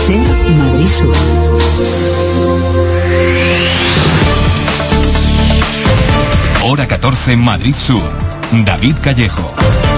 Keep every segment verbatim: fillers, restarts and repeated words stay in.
Ser Madrid Sur. Hora catorce, Madrid Sur. David Callejo.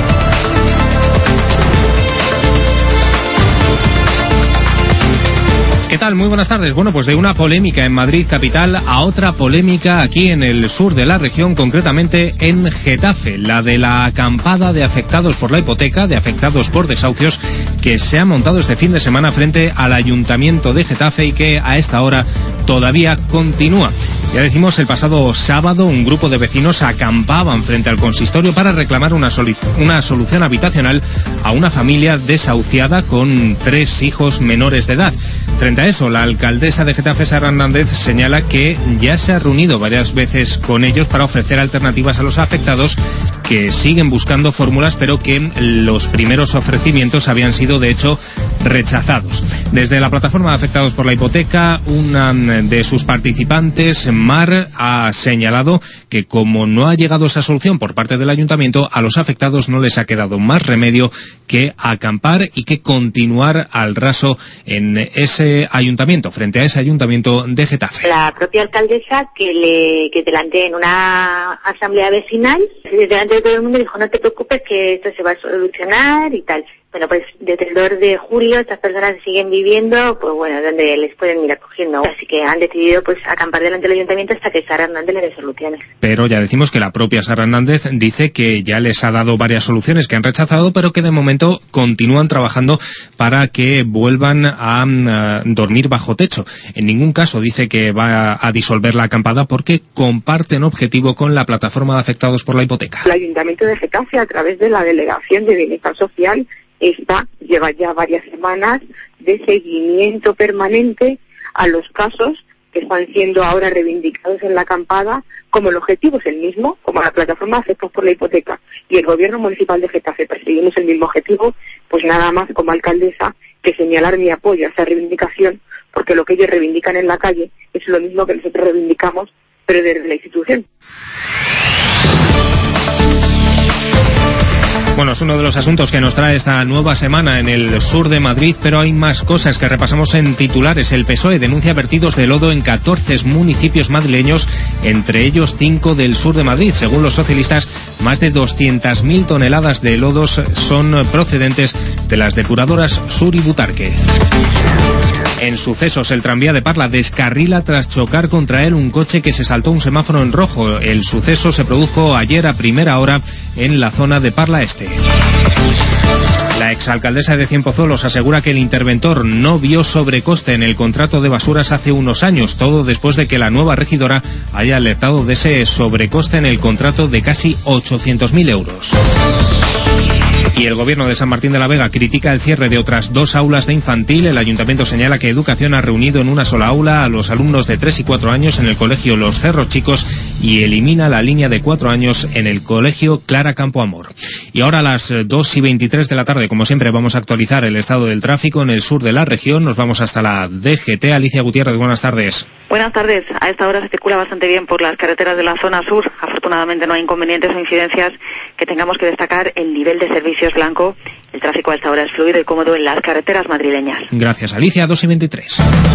¿Qué tal? Muy buenas tardes. Bueno, pues de una polémica en Madrid capital a otra polémica aquí en el sur de la región, concretamente en Getafe, la de la acampada de afectados por la hipoteca, de afectados por desahucios, que se ha montado este fin de semana frente al Ayuntamiento de Getafe y que a esta hora todavía continúa. Ya decimos, el pasado sábado un grupo de vecinos acampaban frente al consistorio para reclamar una, solu- una solución habitacional a una familia desahuciada con tres hijos menores de edad. Frente a eso, la alcaldesa de Getafe, Sara Hernández, señala que ya se ha reunido varias veces con ellos para ofrecer alternativas a los afectados, que siguen buscando fórmulas, pero que los primeros ofrecimientos habían sido, de hecho, rechazados. Desde la plataforma de afectados por la hipoteca, una de sus participantes, Mar, ha señalado que como no ha llegado esa solución por parte del ayuntamiento, a los afectados no les ha quedado más remedio que acampar y que continuar al raso en ese ayuntamiento, frente a ese ayuntamiento de Getafe. La propia alcaldesa, que le que delante en una asamblea vecinal, delante de todo el mundo, dijo: no te preocupes, que esto se va a solucionar y tal. Bueno, pues desde el dos de julio estas personas siguen viviendo, pues bueno, donde les pueden ir acogiendo. Así que han decidido pues acampar delante del ayuntamiento hasta que Sara Hernández le dé soluciones. Pero ya decimos que la propia Sara Hernández dice que ya les ha dado varias soluciones que han rechazado, pero que de momento continúan trabajando para que vuelvan a, a dormir bajo techo. En ningún caso dice que va a disolver la acampada porque comparten objetivo con la plataforma de afectados por la hipoteca. El Ayuntamiento de Getafe, a través de la Delegación de Bienestar Social, Esta lleva ya varias semanas de seguimiento permanente a los casos que están siendo ahora reivindicados en la acampada, como el objetivo es el mismo, como la plataforma de afectados por la hipoteca y el gobierno municipal de Getafe perseguimos el mismo objetivo, pues nada más como alcaldesa que señalar mi apoyo a esa reivindicación, porque lo que ellos reivindican en la calle es lo mismo que nosotros reivindicamos, pero desde la institución. Bueno, es uno de los asuntos que nos trae esta nueva semana en el sur de Madrid, pero hay más cosas que repasamos en titulares. El P S O E denuncia vertidos de lodo en catorce municipios madrileños, entre ellos cinco del sur de Madrid. Según los socialistas, más de doscientas mil toneladas de lodos son procedentes de las depuradoras Sur y Butarque. En sucesos, el tranvía de Parla descarrila tras chocar contra él un coche que se saltó un semáforo en rojo. El suceso se produjo ayer a primera hora en la zona de Parla Este. La exalcaldesa de Cienpozuelos asegura que el interventor no vio sobrecoste en el contrato de basuras hace unos años, todo después de que la nueva regidora haya alertado de ese sobrecoste en el contrato de casi ochocientos mil euros. Y el gobierno de San Martín de la Vega critica el cierre de otras dos aulas de infantil. El ayuntamiento señala que Educación ha reunido en una sola aula a los alumnos de tres y cuatro años en el colegio Los Cerros Chicos y elimina la línea de cuatro años en el colegio Clara Campoamor. Y ahora a las dos y veintitrés de la tarde, como siempre, vamos a actualizar el estado del tráfico en el sur de la región. Nos vamos hasta la D G T. Alicia Gutiérrez, buenas tardes. Buenas tardes. A esta hora se circula bastante bien por las carreteras de la zona sur. Afortunadamente no hay inconvenientes o incidencias que tengamos que destacar. El nivel de servicios blanco. El tráfico a esta hora es fluido y cómodo en las carreteras madrileñas. Gracias, Alicia. dos y veintitrés.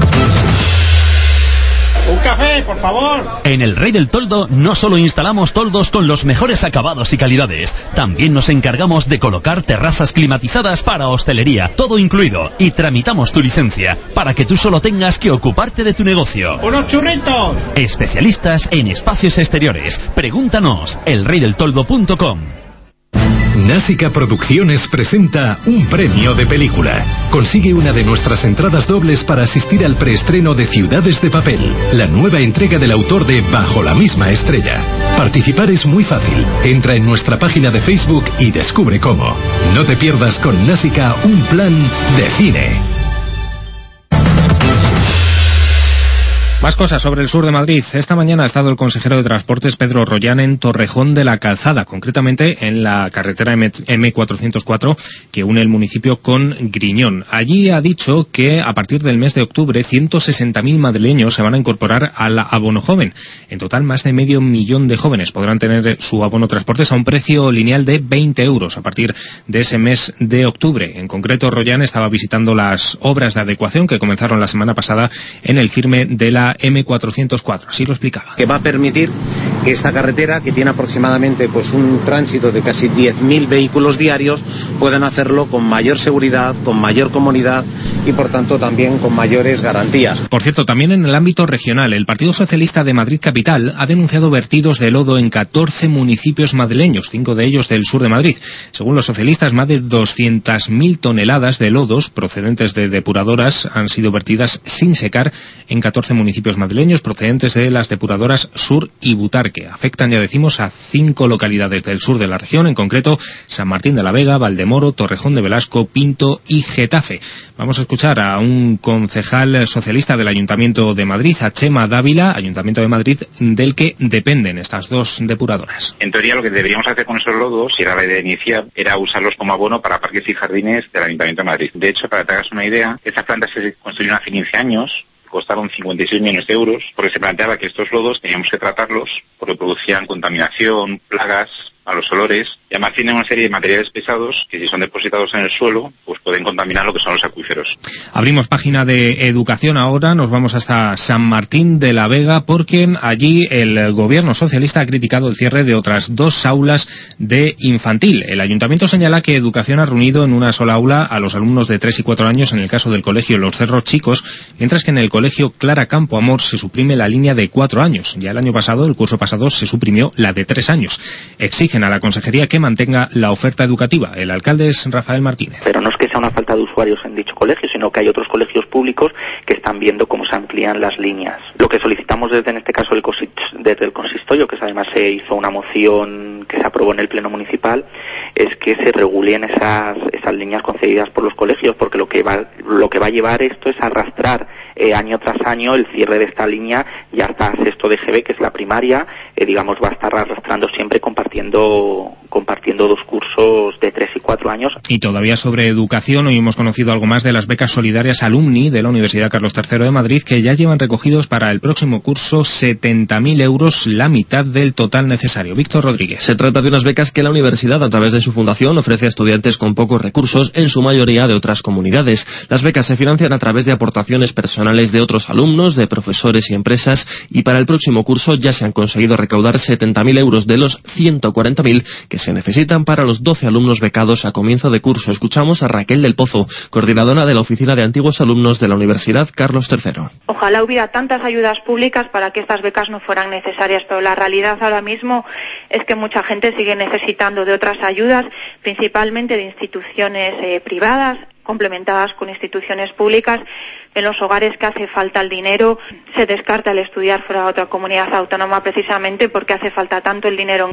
¡Un café, por favor! En el Rey del Toldo no solo instalamos toldos con los mejores acabados y calidades, también nos encargamos de colocar terrazas climatizadas para hostelería, todo incluido, y tramitamos tu licencia, para que tú solo tengas que ocuparte de tu negocio. ¡Unos churritos! Especialistas en espacios exteriores. Pregúntanos, el rey del toldo punto com. Násica Producciones presenta un premio de película. Consigue una de nuestras entradas dobles para asistir al preestreno de Ciudades de Papel, la nueva entrega del autor de Bajo la misma estrella. Participar es muy fácil. Entra en nuestra página de Facebook y descubre cómo. No te pierdas con Násica un plan de cine. Más cosas sobre el sur de Madrid. Esta mañana ha estado el consejero de Transportes, Pedro Rollán, en Torrejón de la Calzada, concretamente en la carretera eme cuatrocientos cuatro que une el municipio con Griñón. Allí ha dicho que a partir del mes de octubre ciento sesenta mil madrileños se van a incorporar al abono joven. En total, más de medio millón de jóvenes podrán tener su abono transportes a un precio lineal de veinte euros a partir de ese mes de octubre. En concreto, Rollán estaba visitando las obras de adecuación que comenzaron la semana pasada en el firme de la eme cuatrocientos cuatro, así lo explicaba. Que va a permitir que esta carretera, que tiene aproximadamente pues un tránsito de casi diez mil vehículos diarios, puedan hacerlo con mayor seguridad, con mayor comodidad y por tanto también con mayores garantías. Por cierto, también en el ámbito regional, el Partido Socialista de Madrid Capital ha denunciado vertidos de lodo en catorce municipios madrileños, cinco de ellos del sur de Madrid. Según los socialistas, más de doscientas mil toneladas de lodos procedentes de depuradoras han sido vertidas sin secar en catorce municipios madrileños procedentes de las depuradoras Sur y Butarque. Afectan, ya decimos, a cinco localidades del sur de la región, en concreto San Martín de la Vega, Valdemoro, Torrejón de Velasco, Pinto y Getafe. Vamos a escuchar a un concejal socialista del Ayuntamiento de Madrid, a Chema Dávila, Ayuntamiento de Madrid, del que dependen estas dos depuradoras. En teoría, lo que deberíamos hacer con esos lodos, si era la idea inicial, era usarlos como abono para parques y jardines del Ayuntamiento de Madrid. De hecho, para que te hagas una idea, estas plantas se construyeron hace quince años, costaron cincuenta y seis millones de euros, porque se planteaba que estos lodos teníamos que tratarlos porque producían contaminación, plagas, malos olores, y además tienen una serie de materiales pesados que si son depositados en el suelo, pues pueden contaminar lo que son los acuíferos. Abrimos página de educación ahora, nos vamos hasta San Martín de la Vega, porque allí el gobierno socialista ha criticado el cierre de otras dos aulas de infantil. El ayuntamiento señala que educación ha reunido en una sola aula a los alumnos de tres y cuatro años en el caso del colegio Los Cerros Chicos, mientras que en el colegio Clara Campo Amor se suprime la línea de cuatro años. Ya el año pasado, el curso pasado, se suprimió la de tres años. Exige a la consejería que mantenga la oferta educativa. El alcalde es Rafael Martínez. Pero no es que sea una falta de usuarios en dicho colegio, sino que hay otros colegios públicos que están viendo cómo se amplían las líneas. Lo que solicitamos desde, en este caso, el desde el consistorio, que además se hizo una moción que se aprobó en el pleno municipal, es que se regulen esas esas líneas concedidas por los colegios, porque lo que va lo que va a llevar esto es arrastrar eh, año tras año el cierre de esta línea y hasta sexto de G B, que es la primaria, eh, digamos, va a estar arrastrando siempre compartiendo compartiendo dos cursos de tres y cuatro años. Y todavía sobre educación, hoy hemos conocido algo más de las becas solidarias Alumni de la Universidad Carlos tercero de Madrid, que ya llevan recogidos para el próximo curso setenta mil euros, la mitad del total necesario. Víctor Rodríguez. Se trata de unas becas que la universidad, a través de su fundación, ofrece a estudiantes con pocos recursos, en su mayoría de otras comunidades. Las becas se financian a través de aportaciones personales de otros alumnos, de profesores y empresas, y para el próximo curso ya se han conseguido recaudar setenta mil euros de los ciento cuarenta mil que se necesitan para los doce alumnos becados a comienzo de curso. Escuchamos a Raquel del Pozo, coordinadora de la Oficina de Antiguos Alumnos de la Universidad Carlos tercero. Ojalá hubiera tantas ayudas públicas para que estas becas no fueran necesarias, pero la realidad ahora mismo es que mucha gente sigue necesitando de otras ayudas, principalmente de instituciones eh, privadas, complementadas con instituciones públicas. En los hogares que hace falta el dinero, se descarta el estudiar fuera de otra comunidad autónoma precisamente porque hace falta tanto el dinero.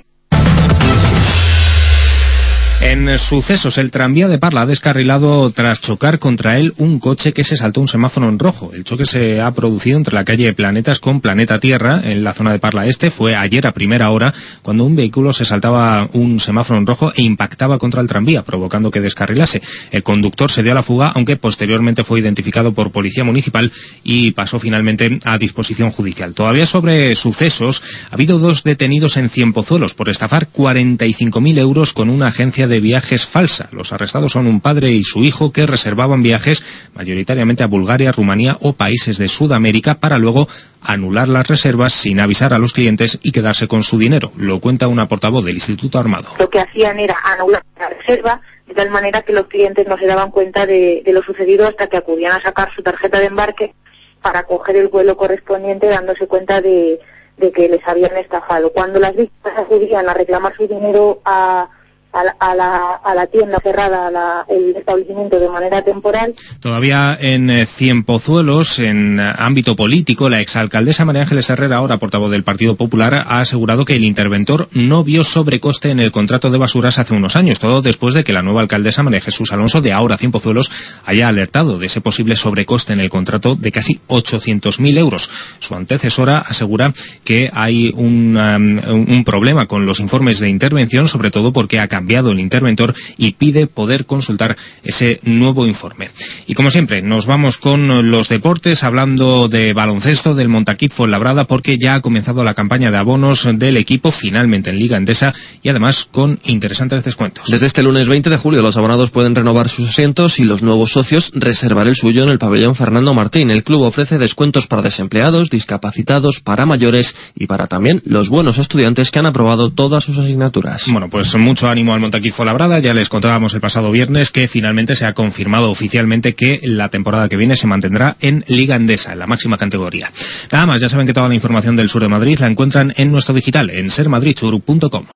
En sucesos, el tranvía de Parla ha descarrilado tras chocar contra él un coche que se saltó un semáforo en rojo. El choque se ha producido entre la calle Planetas con Planeta Tierra, en la zona de Parla Este. Fue ayer a primera hora, cuando un vehículo se saltaba un semáforo en rojo e impactaba contra el tranvía, provocando que descarrilase. El conductor se dio a la fuga, aunque posteriormente fue identificado por Policía Municipal y pasó finalmente a disposición judicial. Todavía sobre sucesos, ha habido dos detenidos en Cienpozuelos por estafar cuarenta y cinco mil euros con una agencia de de viajes falsa. Los arrestados son un padre y su hijo que reservaban viajes mayoritariamente a Bulgaria, Rumanía o países de Sudamérica para luego anular las reservas sin avisar a los clientes y quedarse con su dinero. Lo cuenta una portavoz del Instituto Armado. Lo que hacían era anular la reserva de tal manera que los clientes no se daban cuenta de, de lo sucedido hasta que acudían a sacar su tarjeta de embarque para coger el vuelo correspondiente, dándose cuenta de, de que les habían estafado. Cuando las víctimas acudían a reclamar su dinero a a la, a la, a la tienda cerrada, a la, el establecimiento de manera temporal. Todavía en eh, Cienpozuelos, en eh, ámbito político, la exalcaldesa María Ángeles Herrera, ahora portavoz del Partido Popular, ha asegurado que el interventor no vio sobrecoste en el contrato de basuras hace unos años, todo después de que la nueva alcaldesa María Jesús Alonso, de ahora Cienpozuelos, haya alertado de ese posible sobrecoste en el contrato de casi ochocientos mil euros. Su antecesora asegura que hay un, um, un problema con los informes de intervención, sobre todo porque ha cambiado el interventor y pide poder consultar ese nuevo informe. Y como siempre, nos vamos con los deportes, hablando de baloncesto del Montaquit Fuenlabrada, porque ya ha comenzado la campaña de abonos del equipo, finalmente en Liga Endesa, y además con interesantes descuentos. Desde este lunes veinte de julio los abonados pueden renovar sus asientos y los nuevos socios reservar el suyo en el pabellón Fernando Martín. El club ofrece descuentos para desempleados, discapacitados, para mayores y para también los buenos estudiantes que han aprobado todas sus asignaturas. Bueno, pues mucho ánimo al Montaquit Fuenlabrada. Ya les contábamos el pasado viernes que finalmente se ha confirmado oficialmente que la temporada que viene se mantendrá en Liga Endesa, en la máxima categoría. Nada más, ya saben que toda la información del sur de Madrid la encuentran en nuestro digital, en ser madrid sur punto com.